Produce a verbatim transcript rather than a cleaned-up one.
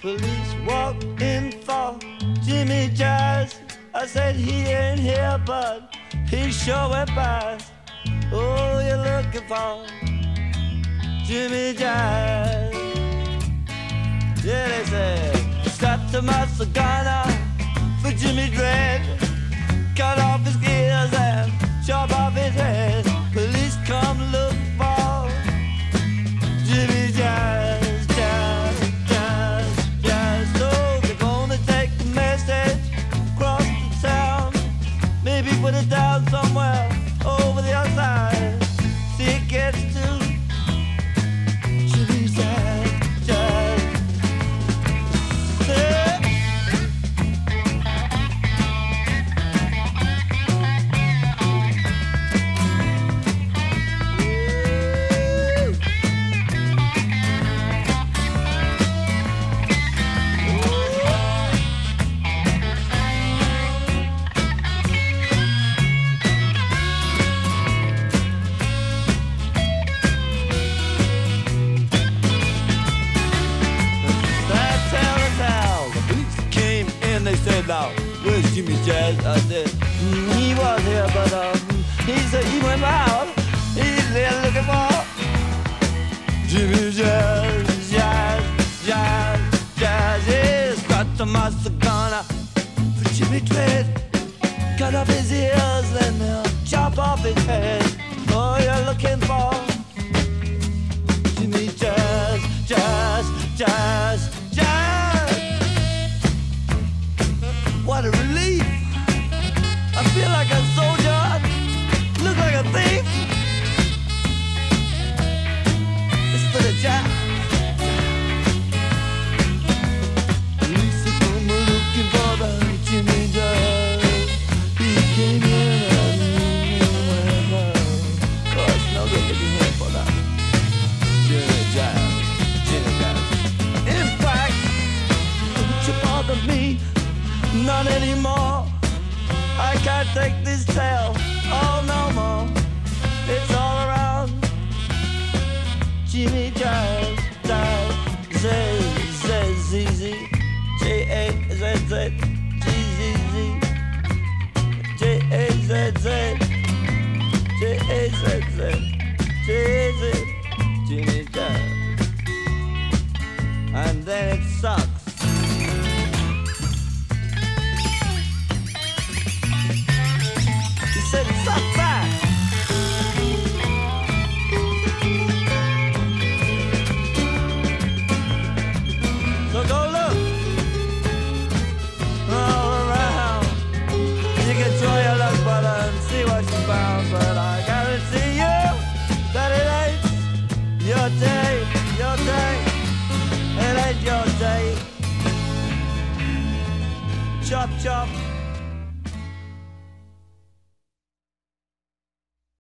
Police walked in for Jimmy Jazz. I said he ain't here, but he sure went past. Oh, you're looking for Jimmy Jazz. Yeah, they said, start to muscle gunner for Jimmy Dread. Cut off his gears and chop off his head. Police come look for Jimmy Jazz, Jazz, Jazz, Jazz. So they're gonna take the message across the town, maybe put it down somewhere over the other side. See it gets to Jimmy Jazz, Jazz. Yeah. Now, where's Jimmy Jazz? I said, mm, he was here, but um, he said he went out. He's there looking for Jimmy Jazz, Jazz, Jazz, Jazz. He's got the master gunner for Jimmy Dread. Cut off his ears, then they'll chop off his head. Oh, you're looking for Jimmy Jazz, Jazz, Jazz, Jazz. What a relief! I feel like a soldier, look like a thief. It's for the job. Police are come looking for the Jimmy Jazz. He came in and went out. Oh, it's no good looking here for that Jimmy Jazz, Jimmy Jazz. In fact, don't you bother me. Not anymore. I can't take this tale. Oh, no more. It's all around. Jimmy Jazz, Jazz, Z, Z, Z, Z, J, A, Z, Z, Z, Z, Z, J, A, Z, Z, J, A, Z, Z.